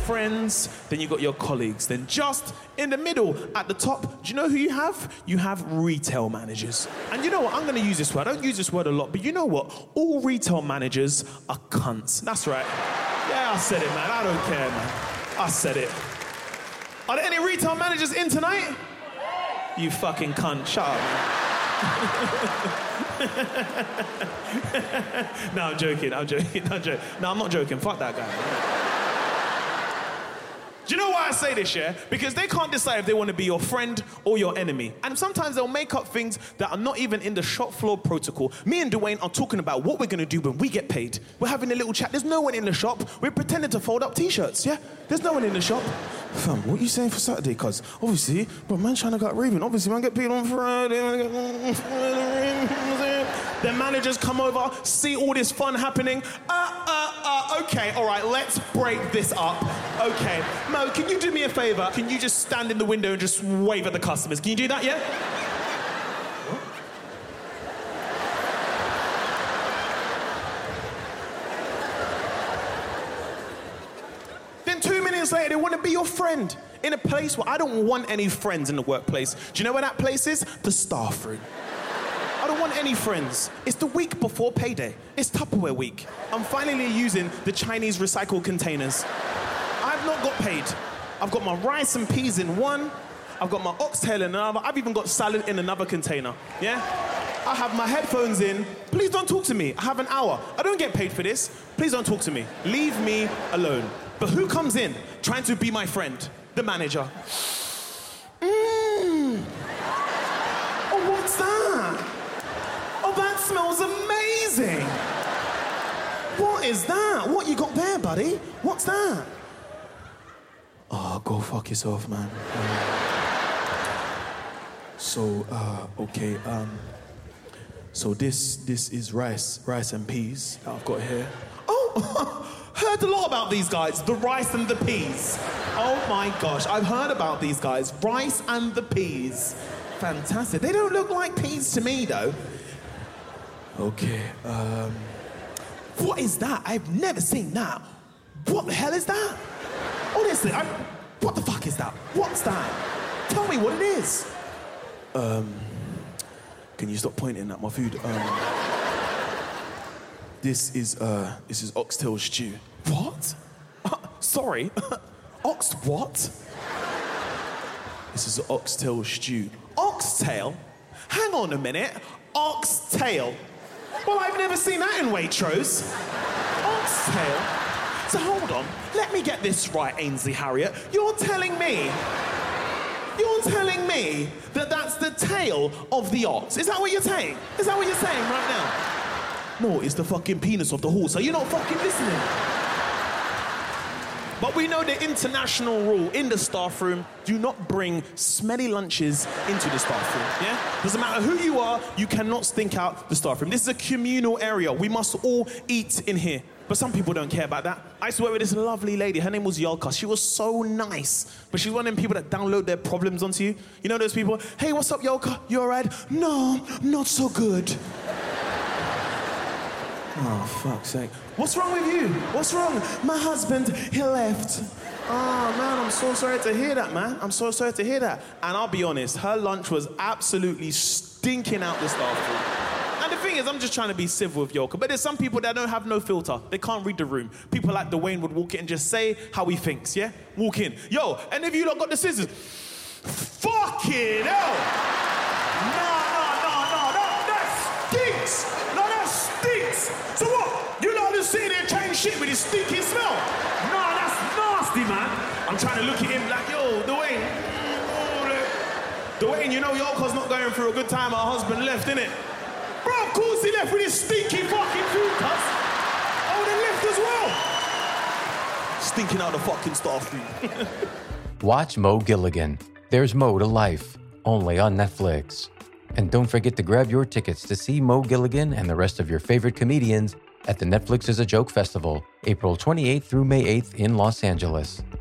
friends, then you got your colleagues. Then just in the middle, at the top, do you know who you have? You have retail managers. And you know what? I'm going to use this word. I don't use this word a lot, but you know what? All retail managers are cunts. That's right. Yeah, I said it, man. I don't care, man. I said it. Are there any retail managers in tonight? You fucking cunt. Shut up, man. No, I'm joking. No, I'm not joking. Fuck that guy. Do you know why I say this, yeah? Because they can't decide if they want to be your friend or your enemy. And sometimes they'll make up things that are not even in the shop floor protocol. Me and Dwayne are talking about what we're going to do when we get paid. We're having a little chat. There's no one in the shop. We're pretending to fold up T-shirts, yeah? There's no one in the shop. Fam, what are you saying for Saturday? Because obviously, but man trying to get raving. Obviously, man get paid on Friday. The managers come over, see all this fun happening. Okay, all right, let's break this up. Okay, Mo, can you do me a favor? Can you just stand in the window and just wave at the customers? Can you do that, yeah? What? Then 2 minutes later, they want to be your friend in a place where I don't want any friends in the workplace. Do you know where that place is? The staff room. I don't want any friends. It's the week before payday. It's Tupperware week. I'm finally using the Chinese recycled containers. I've not got paid. I've got my rice and peas in one. I've got my oxtail in another. I've even got salad in another container. Yeah? I have my headphones in. Please don't talk to me. I have an hour. I don't get paid for this. Please don't talk to me. Leave me alone. But who comes in trying to be my friend? The manager. Oh, what's that? Oh, that smells amazing. What is that? What you got there, buddy? What's that? Oh, go fuck yourself, man. Okay, so this is rice and peas that I've got here. Oh, heard a lot about these guys, the rice and the peas. Oh my gosh, I've heard about these guys, rice and the peas. Fantastic. They don't look like peas to me, though. Okay, what is that? I've never seen that. What the hell is that? Honestly, what the fuck is that? What's that? Tell me what it is. Can you stop pointing at my food? This is oxtail stew. What? Sorry, ox what? This is oxtail stew. Oxtail? Hang on a minute. Oxtail. Well, I've never seen that in Waitrose. Oxtail? So hold on, let me get this right, Ainsley Harriott. You're telling me that that's the tail of the ox? Is that what you're saying? Is that what you're saying right now? No, it's the fucking penis of the horse. Are you not fucking listening? But we know the international rule in the staff room, do not bring smelly lunches into the staff room, yeah? Doesn't matter who you are, you cannot stink out the staff room. This is a communal area. We must all eat in here. But some people don't care about that. I used to work with this lovely lady. Her name was Yolka. She was so nice. But she's one of them people that download their problems onto you. You know those people? Hey, what's up, Yolka? You all right? No, not so good. Oh, fuck's sake. What's wrong with you? What's wrong? My husband, he left. Oh, man, I'm so sorry to hear that, man. I'm so sorry to hear that. And I'll be honest, her lunch was absolutely stinking out the staff room. And the thing is, I'm just trying to be civil with Yolka, but there's some people that don't have no filter. They can't read the room. People like Dwayne would walk in and just say how he thinks, yeah? Walk in. Yo, and if you lot got the scissors, fucking hell! No, that stinks! No, that stinks! So what? You lot just sitting there chatting shit with his stinking smell? No, that's nasty, man. I'm trying to look at him like, yo, Dwayne. Dwayne, you know Yolka's not going through a good time. Her husband left, innit? Bro, of course he left with his stinky fucking food, cuz. Oh, they left as well. Stinking out the fucking staff room. Watch Mo Gilligan. There's Mo to life, only on Netflix. And don't forget to grab your tickets to see Mo Gilligan and the rest of your favorite comedians at the Netflix is a Joke Festival, April 28th through May 8th in Los Angeles.